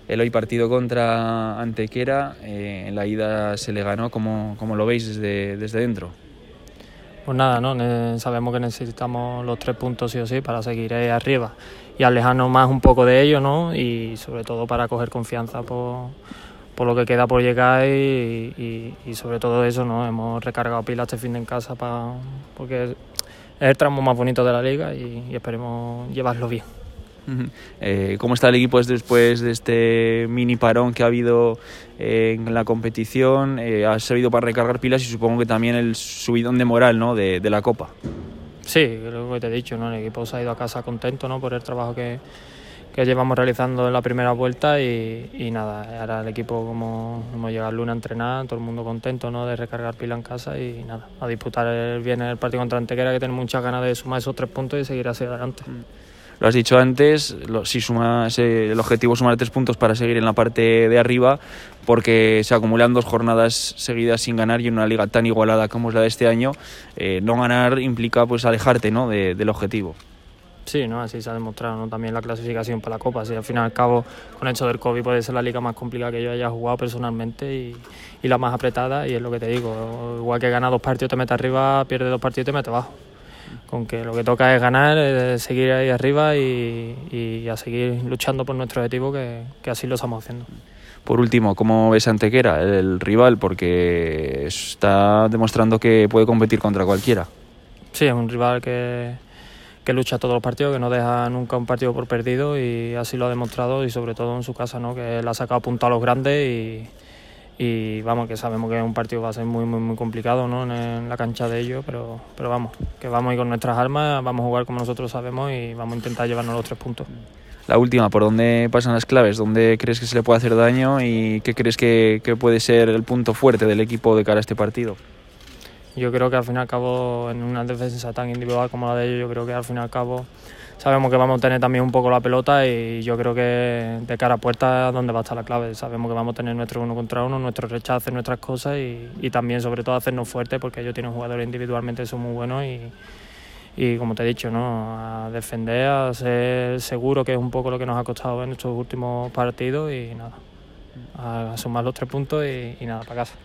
El hoy partido contra Antequera, en la ida se le ganó. ¿Cómo lo veis desde dentro? Pues nada, ¿no? Sabemos que necesitamos los 3 puntos sí o sí para seguir ahí arriba y alejarnos más un poco de ellos, ¿no? Y sobre todo para coger confianza por lo que queda por llegar y sobre todo eso, ¿no? Hemos recargado pilas este fin de en casa porque es el tramo más bonito de la liga y esperemos llevarlo bien. ¿Cómo está el equipo después de este mini parón que ha habido en la competición? Ha servido para recargar pilas y supongo que también el subidón de moral, ¿no? de la Copa. Sí, creo que te he dicho, ¿no? El equipo se ha ido a casa contento, ¿no? Por el trabajo que llevamos realizando en la primera vuelta y nada, ahora el equipo, como hemos llegado el lunes a entrenar, todo el mundo contento, ¿no? De recargar pila en casa y nada, a disputar bien el partido contra Antequera, que tenemos muchas ganas de sumar esos 3 puntos y seguir hacia adelante. Lo has dicho antes, si sumas el objetivo es sumar 3 puntos para seguir en la parte de arriba, porque se acumulan 2 jornadas seguidas sin ganar y en una liga tan igualada como es la de este año, no ganar implica pues alejarte, ¿no? del objetivo. Sí, ¿no? Así se ha demostrado, ¿no? También la clasificación para la Copa. Así, al fin y al cabo, con esto del COVID puede ser la liga más complicada que yo haya jugado personalmente y la más apretada, y es lo que te digo, igual que ganas 2 partidos te metes arriba, pierdes 2 partidos y te metes abajo. Con que lo que toca es ganar, seguir ahí arriba y a seguir luchando por nuestro objetivo, que así lo estamos haciendo. Por último, ¿cómo ves a Antequera, el rival? Porque está demostrando que puede competir contra cualquiera. Sí, es un rival que lucha todos los partidos, que no deja nunca un partido por perdido, y así lo ha demostrado, y sobre todo en su casa, ¿no? Que él ha sacado puntos a los grandes y vamos, que sabemos que un partido va a ser muy muy muy complicado, ¿no? en la cancha de ellos, pero vamos, que vamos a ir con nuestras armas, vamos a jugar como nosotros sabemos y vamos a intentar llevarnos los 3 puntos. La última, ¿por dónde pasan las claves? ¿Dónde crees que se le puede hacer daño y qué crees que puede ser el punto fuerte del equipo de cara a este partido? Yo creo que al fin y al cabo, en una defensa tan individual como la de ellos, yo creo que al fin y al cabo sabemos que vamos a tener también un poco la pelota, y yo creo que de cara a puerta es donde va a estar la clave. Sabemos que vamos a tener nuestro 1 contra 1, nuestros rechaces, nuestras cosas y también sobre todo hacernos fuertes, porque ellos tienen jugadores individualmente que son muy buenos y como te he dicho, ¿no? A defender, a ser seguro, que es un poco lo que nos ha costado en estos últimos partidos, y nada, a sumar los 3 puntos y nada, para casa.